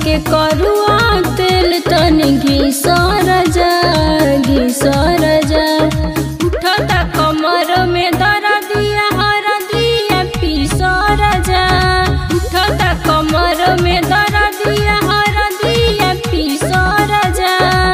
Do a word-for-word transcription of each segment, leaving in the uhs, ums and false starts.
के करुआ तेल तनी घिसर जा घिसर जा। उठता कमर में दर्दिया हरदिया पीसर जा। उठता कमर में दर्दिया हरदिया पीसर जा।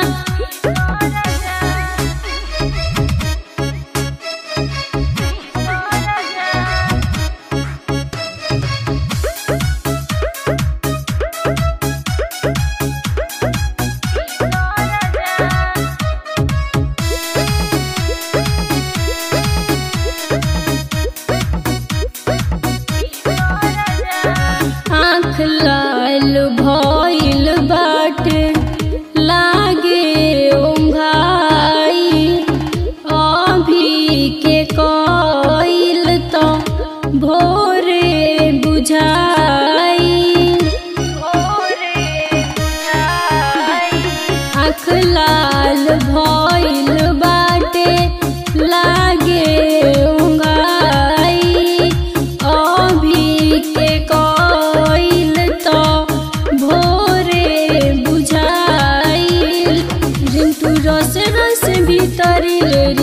आँख लाल भइल बाटे लागे ओंघाई। अभी के कइल त भोरे बुझाई। आँख लाल भइल बाटे लागे ओंघाई। अभी के कइल त भोरे बुझाइल। रिंटू रस रस भीतरी ले